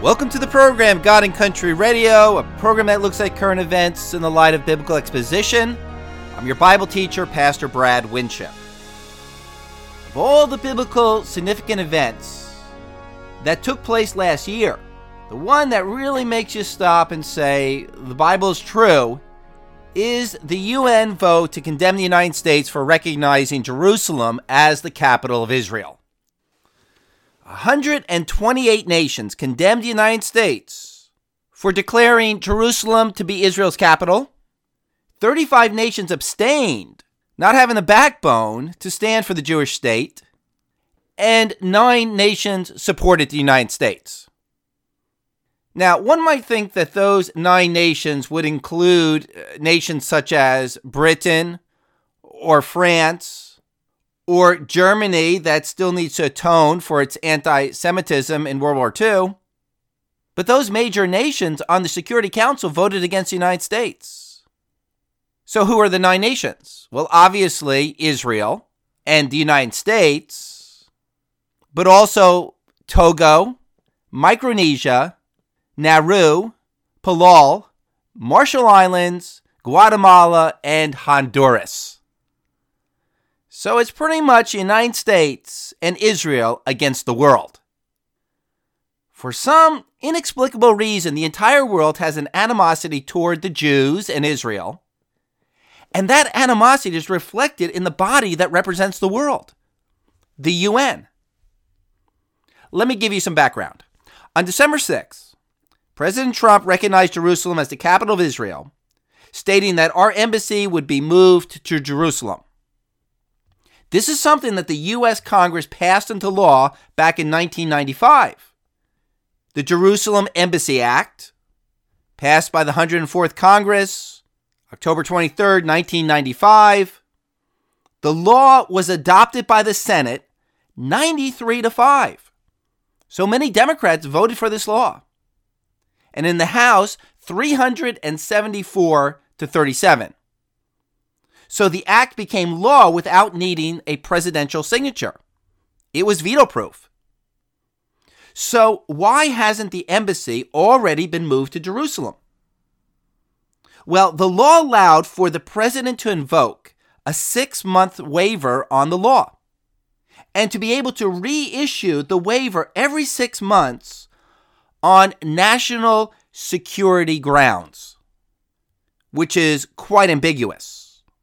Welcome to the program, God and Country Radio, a program that looks at current events in the light of biblical exposition. I'm your Bible teacher, Pastor Brad Winship. Of all the biblical significant events that took place last year, the one that really makes you stop and say, the Bible is true, is the UN vote to condemn the United States for recognizing Jerusalem as the capital of Israel. 128 nations condemned the United States for declaring Jerusalem to be Israel's capital. 35 nations abstained, not having the backbone to stand for the Jewish state. And 9 nations supported the United States. Now, one might think that those 9 nations would include nations such as Britain or France, or Germany, that still needs to atone for its anti-Semitism in World War II. But those major nations on the Security Council voted against the United States. So who are the 9 nations? Well, obviously Israel and the United States, but also Togo, Micronesia, Nauru, Palau, Marshall Islands, Guatemala, and Honduras. So it's pretty much the United States and Israel against the world. For some inexplicable reason, the entire world has an animosity toward the Jews and Israel. And that animosity is reflected in the body that represents the world, the UN. Let me give you some background. On December 6th, President Trump recognized Jerusalem as the capital of Israel, stating that our embassy would be moved to Jerusalem. This is something that the U.S. Congress passed into law back in 1995. The Jerusalem Embassy Act, passed by the 104th Congress, October 23, 1995. The law was adopted by the Senate 93-5. So many Democrats voted for this law. And in the House, 374-37. So the act became law without needing a presidential signature. It was veto-proof. So why hasn't the embassy already been moved to Jerusalem? Well, the law allowed for the president to invoke a 6-month waiver on the law and to be able to reissue the waiver every 6 months on national security grounds, which is quite ambiguous.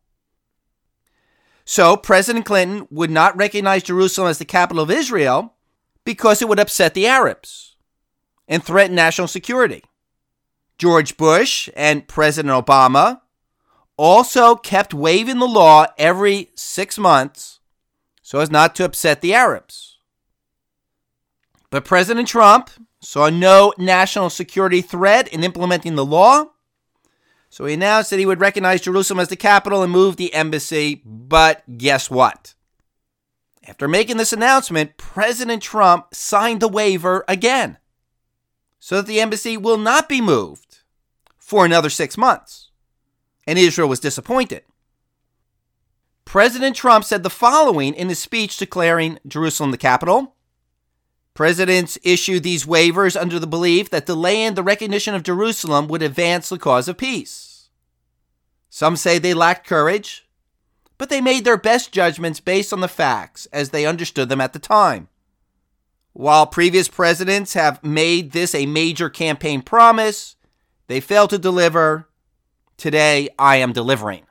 So President Clinton would not recognize Jerusalem as the capital of Israel because it would upset the Arabs and threaten national security. George Bush and President Obama also kept waiving the law every 6 months so as not to upset the Arabs. But President Trump saw no national security threat in implementing the law, so he announced that he would recognize Jerusalem as the capital and move the embassy. But guess what? After making this announcement, President Trump signed the waiver again so that the embassy will not be moved for another 6 months. And Israel was disappointed. President Trump said the following in his speech declaring Jerusalem the capital. Presidents issued these waivers under the belief that delaying the recognition of Jerusalem would advance the cause of peace. Some say they lacked courage, but they made their best judgments based on the facts as they understood them at the time. While previous presidents have made this a major campaign promise, they failed to deliver. Today, I am delivering.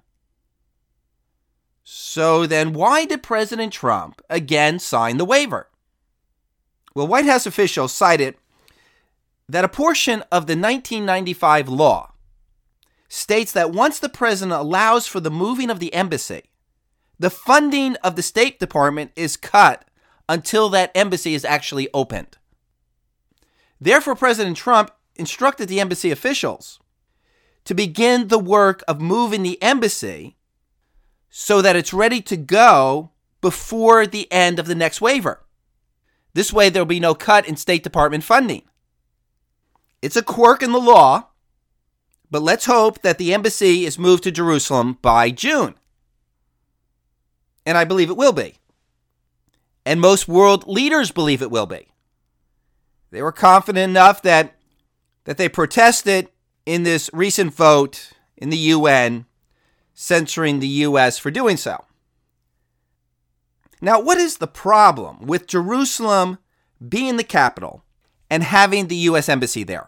So then why did President Trump again sign the waiver? Well, White House officials cited that a portion of the 1995 law states that once the president allows for the moving of the embassy, the funding of the State Department is cut until that embassy is actually opened. Therefore, President Trump instructed the embassy officials to begin the work of moving the embassy so that it's ready to go before the end of the next waiver. This way, there will be no cut in State Department funding. It's a quirk in the law, but let's hope that the embassy is moved to Jerusalem by June. And I believe it will be. And most world leaders believe it will be. They were confident enough that they protested in this recent vote in the UN, censoring the U.S. for doing so. Now, what is the problem with Jerusalem being the capital and having the U.S. embassy there?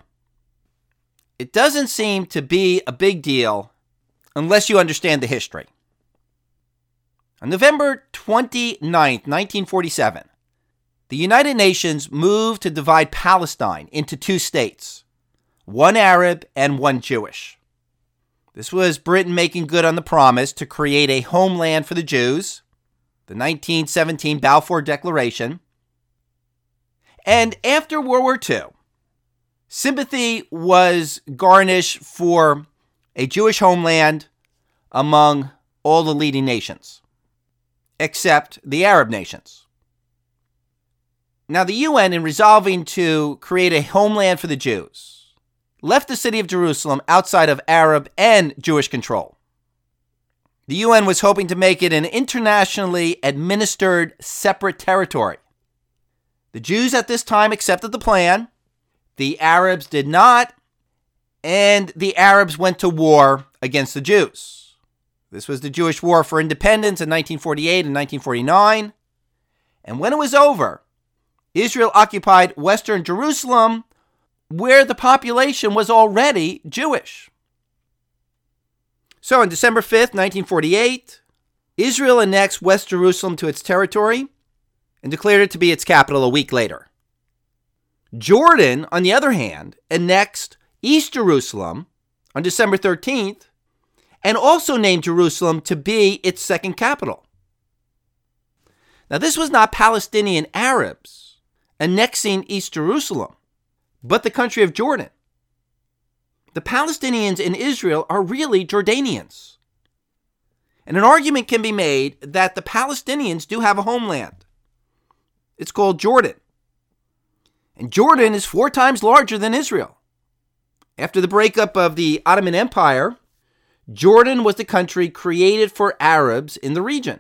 It doesn't seem to be a big deal unless you understand the history. On November 29th, 1947, the United Nations moved to divide Palestine into two states, one Arab and one Jewish. This was Britain making good on the promise to create a homeland for the Jews, the 1917 Balfour Declaration. And after World War II, sympathy was garnished for a Jewish homeland among all the leading nations, except the Arab nations. Now, the UN, in resolving to create a homeland for the Jews, left the city of Jerusalem outside of Arab and Jewish control. The UN was hoping to make it an internationally administered separate territory. The Jews at this time accepted the plan. The Arabs did not, and the Arabs went to war against the Jews. This was the Jewish War for Independence in 1948 and 1949. And when it was over, Israel occupied Western Jerusalem, where the population was already Jewish. So on December 5th, 1948, Israel annexed West Jerusalem to its territory and declared it to be its capital a week later. Jordan, on the other hand, annexed East Jerusalem on December 13th and also named Jerusalem to be its second capital. Now, this was not Palestinian Arabs annexing East Jerusalem, but the country of Jordan. The Palestinians in Israel are really Jordanians. And an argument can be made that the Palestinians do have a homeland. It's called Jordan. And Jordan is 4 times larger than Israel. After the breakup of the Ottoman Empire, Jordan was the country created for Arabs in the region.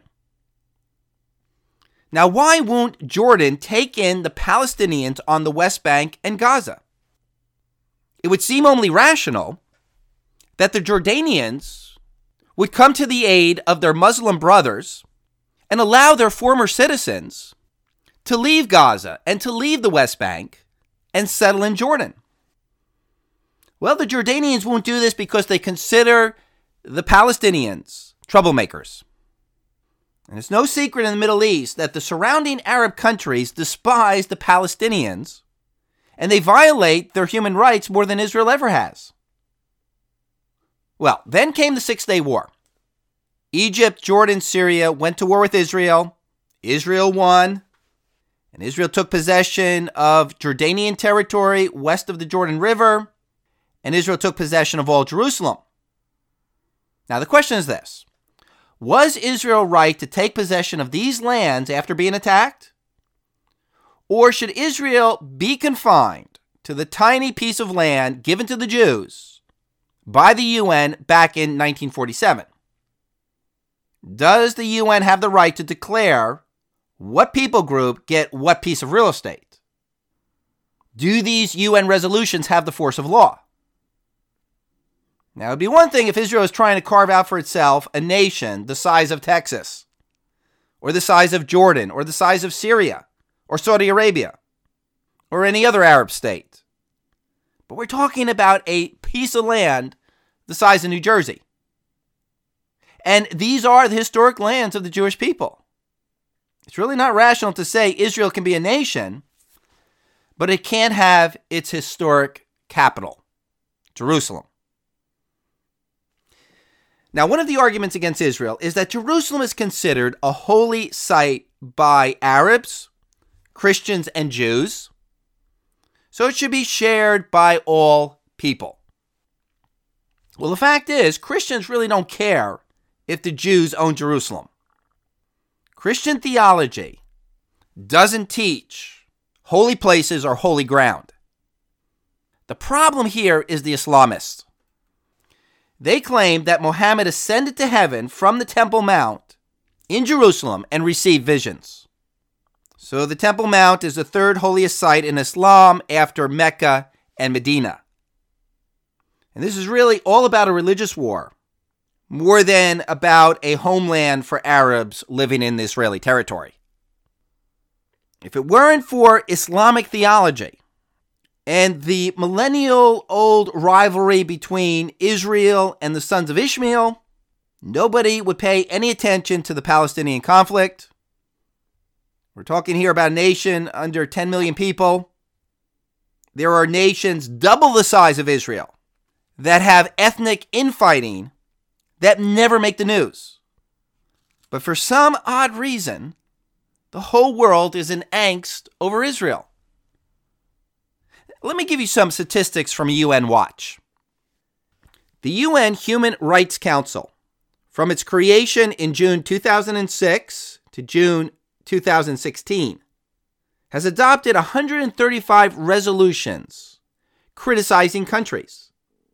Now, why won't Jordan take in the Palestinians on the West Bank and Gaza? It would seem only rational that the Jordanians would come to the aid of their Muslim brothers and allow their former citizens to leave Gaza and to leave the West Bank and settle in Jordan. Well, the Jordanians won't do this because they consider the Palestinians troublemakers. And it's no secret in the Middle East that the surrounding Arab countries despise the Palestinians, and they violate their human rights more than Israel ever has. Well, then came the 6-Day War. Egypt, Jordan, Syria went to war with Israel. Israel won, and Israel took possession of Jordanian territory west of the Jordan River, and Israel took possession of all Jerusalem. Now, the question is this. Was Israel right to take possession of these lands after being attacked? Or should Israel be confined to the tiny piece of land given to the Jews by the UN back in 1947? Does the UN have the right to declare what people group get what piece of real estate? Do these UN resolutions have the force of law? Now, it would be one thing if Israel is trying to carve out for itself a nation the size of Texas, or the size of Jordan, or the size of Syria, or Saudi Arabia, or any other Arab state. But we're talking about a piece of land the size of New Jersey. And these are the historic lands of the Jewish people. It's really not rational to say Israel can be a nation, but it can't have its historic capital, Jerusalem. Now, one of the arguments against Israel is that Jerusalem is considered a holy site by Arabs, Christians, and Jews, so it should be shared by all people. Well, the fact is, Christians really don't care if the Jews own Jerusalem. Christian theology doesn't teach holy places or holy ground. The problem here is the Islamists. They claim that Muhammad ascended to heaven from the Temple Mount in Jerusalem and received visions. So the Temple Mount is the third holiest site in Islam after Mecca and Medina. And this is really all about a religious war, more than about a homeland for Arabs living in the Israeli territory. If it weren't for Islamic theology and the millennial-old rivalry between Israel and the sons of Ishmael, nobody would pay any attention to the Palestinian conflict. We're talking here about a nation under 10 million people. There are nations double the size of Israel that have ethnic infighting that never make the news. But for some odd reason, the whole world is in angst over Israel. Let me give you some statistics from UN Watch. The UN Human Rights Council, from its creation in June 2006 to June 2016, has adopted 135 resolutions criticizing countries.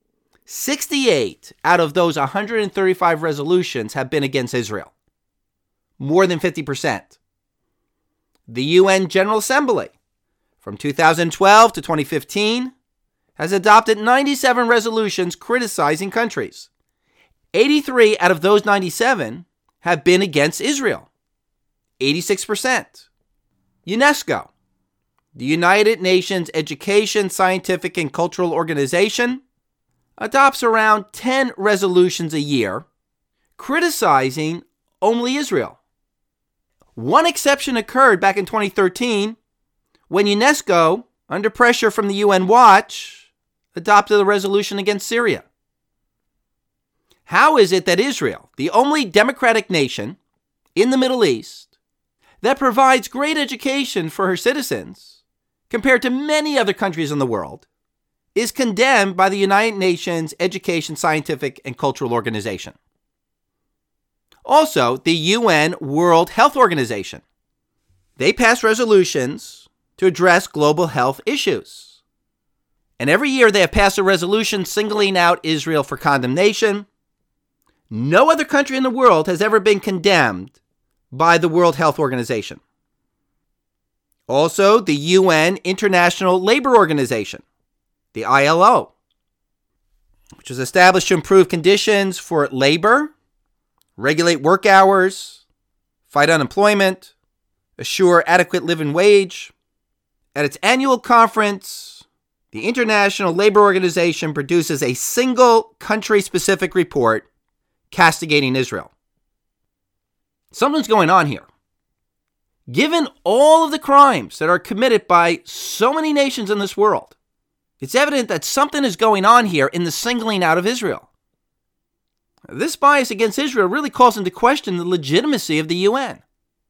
68 out of those 135 resolutions have been against Israel, more than 50%. The UN General Assembly, from 2012 to 2015, has adopted 97 resolutions criticizing countries. 83 out of those 97 have been against Israel, 86%. UNESCO, the United Nations Education, Scientific, and Cultural Organization, adopts around 10 resolutions a year criticizing only Israel. One exception occurred back in 2013 when UNESCO, under pressure from the UN Watch, adopted a resolution against Syria. How is it that Israel, the only democratic nation in the Middle East that provides great education for her citizens compared to many other countries in the world, is condemned by the United Nations Education, Scientific, and Cultural Organization? Also, the UN World Health Organization. They pass resolutions to address global health issues. And every year they have passed a resolution singling out Israel for condemnation. No other country in the world has ever been condemned by the World Health Organization. Also, the UN International Labor Organization, the ILO, which was established to improve conditions for labor, regulate work hours, fight unemployment, assure adequate living wage. At its annual conference, the International Labor Organization produces a single country-specific report castigating Israel. Something's going on here. Given all of the crimes that are committed by so many nations in this world, it's evident that something is going on here in the singling out of Israel. This bias against Israel really calls into question the legitimacy of the UN.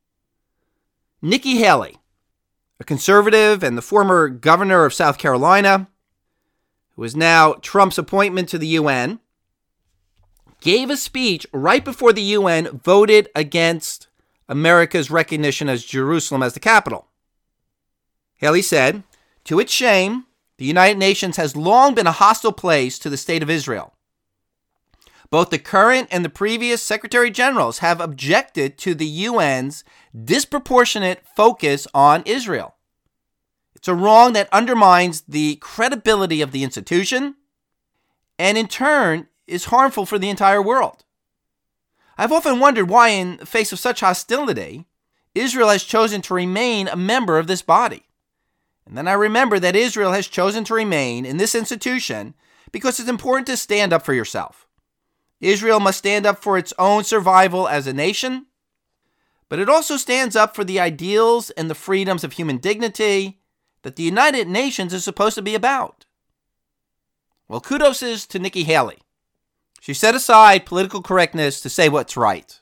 Nikki Haley, a conservative and the former governor of South Carolina, who is now Trump's appointment to the UN, gave a speech right before the UN voted against America's recognition as Jerusalem as the capital. Haley said, "To its shame, the United Nations has long been a hostile place to the state of Israel. Both the current and the previous Secretary Generals have objected to the UN's disproportionate focus on Israel. It's a wrong that undermines the credibility of the institution and in turn is harmful for the entire world. I've often wondered why, in the face of such hostility, Israel has chosen to remain a member of this body. And then I remember that Israel has chosen to remain in this institution because it's important to stand up for yourself. Israel must stand up for its own survival as a nation, but it also stands up for the ideals and the freedoms of human dignity that the United Nations is supposed to be about." Well, kudos is to Nikki Haley. She set aside political correctness to say what's right.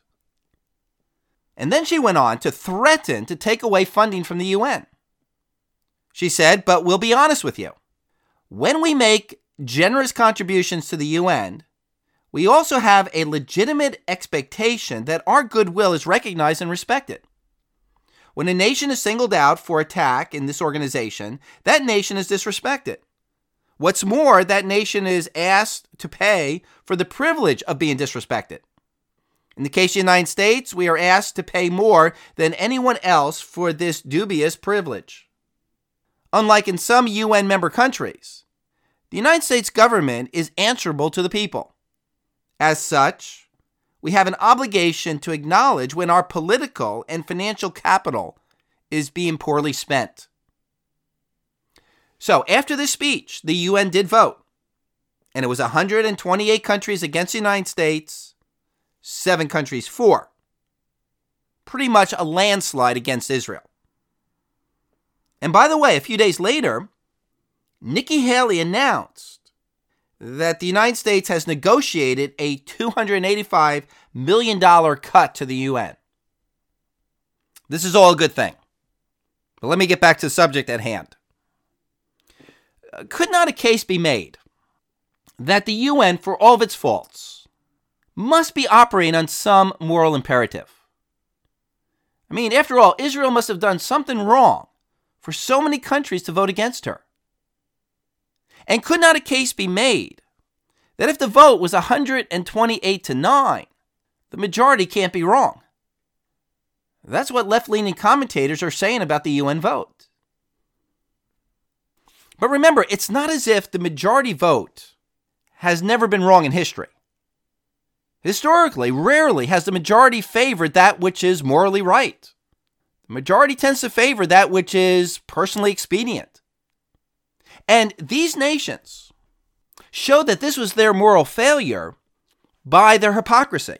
And then she went on to threaten to take away funding from the UN. She said, "But we'll be honest with you. When we make generous contributions to the UN, we also have a legitimate expectation that our goodwill is recognized and respected. When a nation is singled out for attack in this organization, that nation is disrespected. What's more, that nation is asked to pay for the privilege of being disrespected. In the case of the United States, we are asked to pay more than anyone else for this dubious privilege. Unlike in some UN member countries, the United States government is answerable to the people. As such, we have an obligation to acknowledge when our political and financial capital is being poorly spent. So, after this speech, the UN did vote, and it was 128 countries against the United States, 7 countries for. Pretty much a landslide against Israel. And by the way, a few days later, Nikki Haley announced that the United States has negotiated a $285 million cut to the UN. This is all a good thing. But let me get back to the subject at hand. Could not a case be made that the UN, for all of its faults, must be operating on some moral imperative? I mean, after all, Israel must have done something wrong for so many countries to vote against her. And could not a case be made that if the vote was 128-9, the majority can't be wrong? That's what left-leaning commentators are saying about the UN vote. But remember, it's not as if the majority vote has never been wrong in history. Historically, rarely has the majority favored that which is morally right. The majority tends to favor that which is personally expedient. And these nations show that this was their moral failure by their hypocrisy.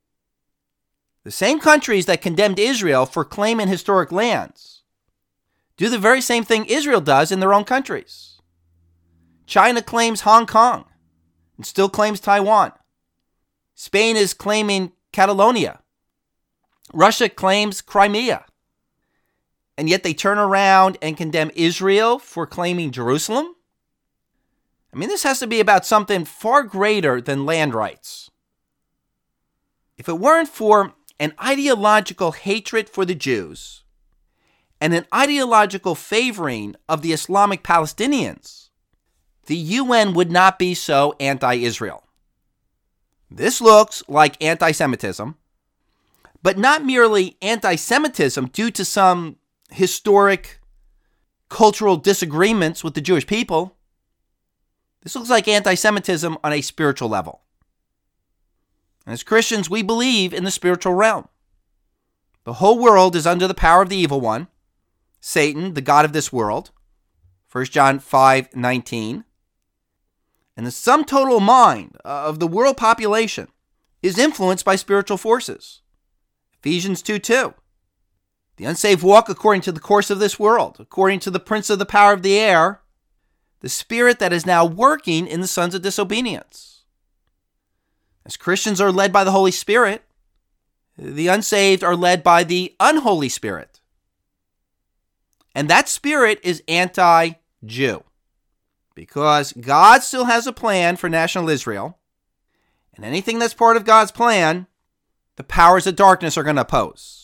The same countries that condemned Israel for claiming historic lands do the very same thing Israel does in their own countries. China claims Hong Kong and still claims Taiwan. Spain is claiming Catalonia. Russia claims Crimea. And yet they turn around and condemn Israel for claiming Jerusalem? I mean, this has to be about something far greater than land rights. If it weren't for an ideological hatred for the Jews and an ideological favoring of the Islamic Palestinians, the UN would not be so anti-Israel. This looks like anti-Semitism, but not merely anti-Semitism due to some historic cultural disagreements with the Jewish people. This looks like anti-Semitism on a spiritual level. And as Christians, we believe in the spiritual realm. The whole world is under the power of the evil one, Satan, the god of this world, 1 John 5:19. And the sum total mind of the world population is influenced by spiritual forces, Ephesians 2:2. The unsaved walk according to the course of this world, according to the prince of the power of the air, the spirit that is now working in the sons of disobedience. As Christians are led by the Holy Spirit, the unsaved are led by the unholy spirit. And that spirit is anti-Jew, because God still has a plan for national Israel, and anything that's part of God's plan, the powers of darkness are going to oppose.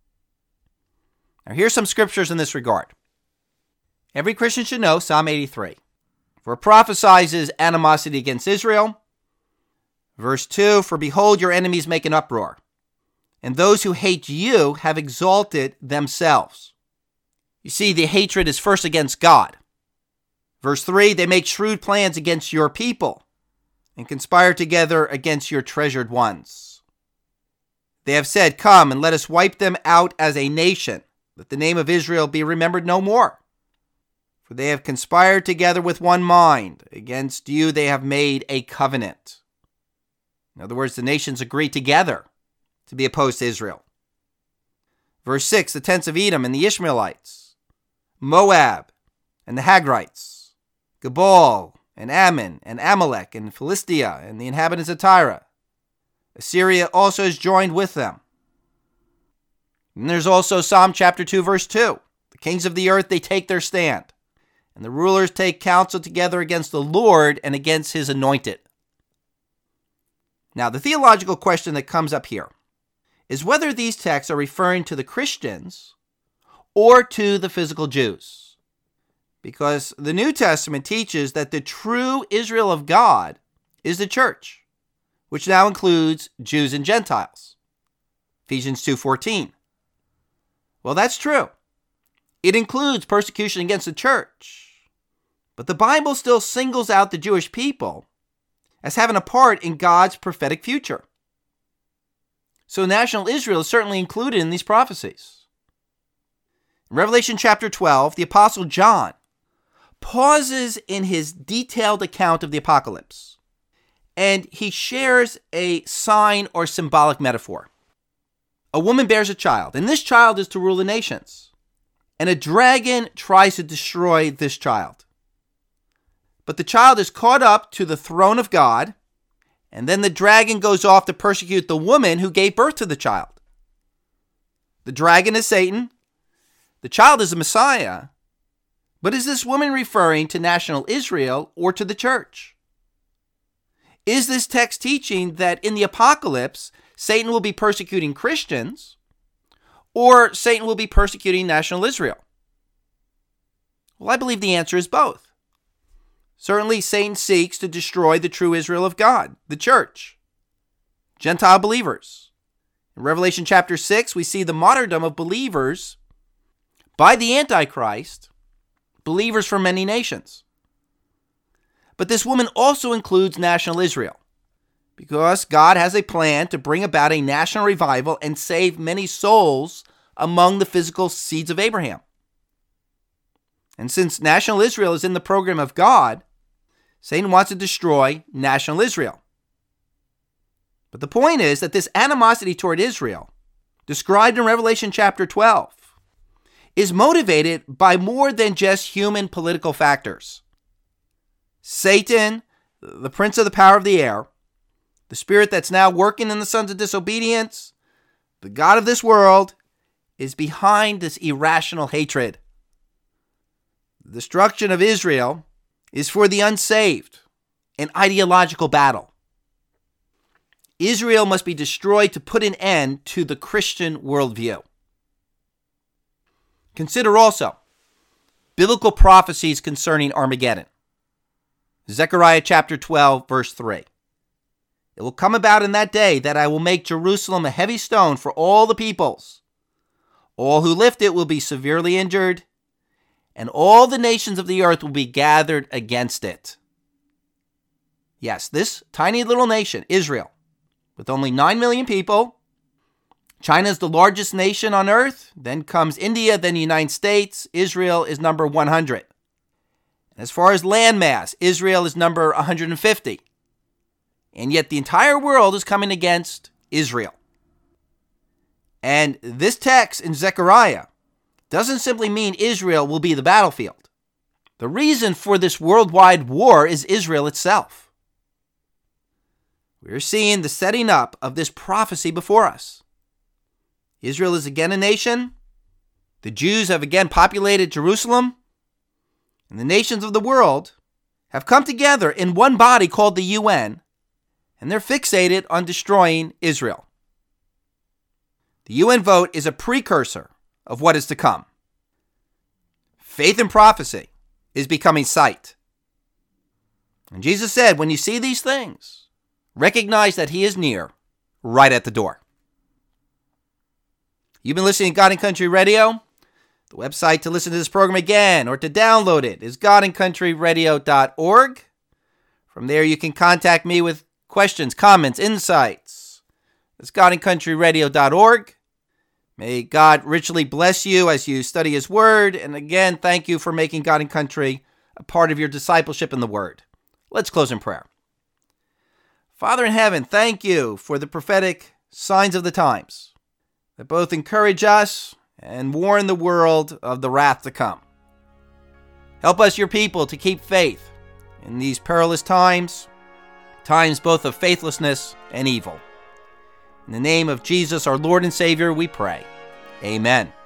Now, here's some scriptures in this regard. Every Christian should know Psalm 83. For it prophesies animosity against Israel. Verse 2, for behold, your enemies make an uproar, and those who hate you have exalted themselves. You see, the hatred is first against God. Verse 3, they make shrewd plans against your people and conspire together against your treasured ones. They have said, come and let us wipe them out as a nation. Let the name of Israel be remembered no more. For they have conspired together with one mind. Against you they have made a covenant. In other words, the nations agree together to be opposed to Israel. Verse 6, the tents of Edom and the Ishmaelites, Moab and the Hagrites, Gebal and Ammon and Amalek and Philistia and the inhabitants of Tyre. Assyria also is joined with them. And there's also Psalm chapter 2, verse 2. The kings of the earth, they take their stand, and the rulers take counsel together against the Lord and against his anointed. Now, the theological question that comes up here is whether these texts are referring to the Christians or to the physical Jews. Because the New Testament teaches that the true Israel of God is the church, which now includes Jews and Gentiles. Ephesians 2:14. Well, that's true. It includes persecution against the church. But the Bible still singles out the Jewish people as having a part in God's prophetic future. So national Israel is certainly included in these prophecies. In Revelation chapter 12, the Apostle John pauses in his detailed account of the apocalypse, and he shares a sign or symbolic metaphor. A woman bears a child, and this child is to rule the nations. And a dragon tries to destroy this child. But the child is caught up to the throne of God, and then the dragon goes off to persecute the woman who gave birth to the child. The dragon is Satan. The child is the Messiah. But is this woman referring to national Israel or to the church? Is this text teaching that in the apocalypse, Satan will be persecuting Christians, or Satan will be persecuting national Israel? Well, I believe the answer is both. Certainly, Satan seeks to destroy the true Israel of God, the church, Gentile believers. In Revelation chapter 6, we see the martyrdom of believers by the Antichrist, believers from many nations. But this woman also includes national Israel, because God has a plan to bring about a national revival and save many souls among the physical seeds of Abraham. And since national Israel is in the program of God, Satan wants to destroy national Israel. But the point is that this animosity toward Israel, described in Revelation chapter 12, is motivated by more than just human political factors. Satan, the prince of the power of the air, the spirit that's now working in the sons of disobedience, the God of this world, is behind this irrational hatred. The destruction of Israel is for the unsaved, an ideological battle. Israel must be destroyed to put an end to the Christian worldview. Consider also biblical prophecies concerning Armageddon. Zechariah chapter 12, verse 3. It will come about in that day that I will make Jerusalem a heavy stone for all the peoples. All who lift it will be severely injured, and all the nations of the earth will be gathered against it. Yes, this tiny little nation, Israel, with only 9 million people. China is the largest nation on earth. Then comes India, then the United States. Israel is number 100. As far as landmass, Israel is number 150. And yet the entire world is coming against Israel. And this text in Zechariah doesn't simply mean Israel will be the battlefield. The reason for this worldwide war is Israel itself. We're seeing the setting up of this prophecy before us. Israel is again a nation. The Jews have again populated Jerusalem. And the nations of the world have come together in one body called the UN, and they're fixated on destroying Israel. The UN vote is a precursor of what is to come. Faith and prophecy is becoming sight. And Jesus said, when you see these things, recognize that he is near, right at the door. You've been listening to God and Country Radio. The website to listen to this program again or to download it is godandcountryradio.org. From there, you can contact me with questions, comments, insights. It's godandcountryradio.org. May God richly bless you as you study his word. And again, thank you for making God and Country a part of your discipleship in the word. Let's close in prayer. Father in heaven, thank you for the prophetic signs of the times that both encourage us and warn the world of the wrath to come. Help us, your people, to keep faith in these perilous times, times both of faithlessness and evil. In the name of Jesus, our Lord and Savior, we pray. Amen.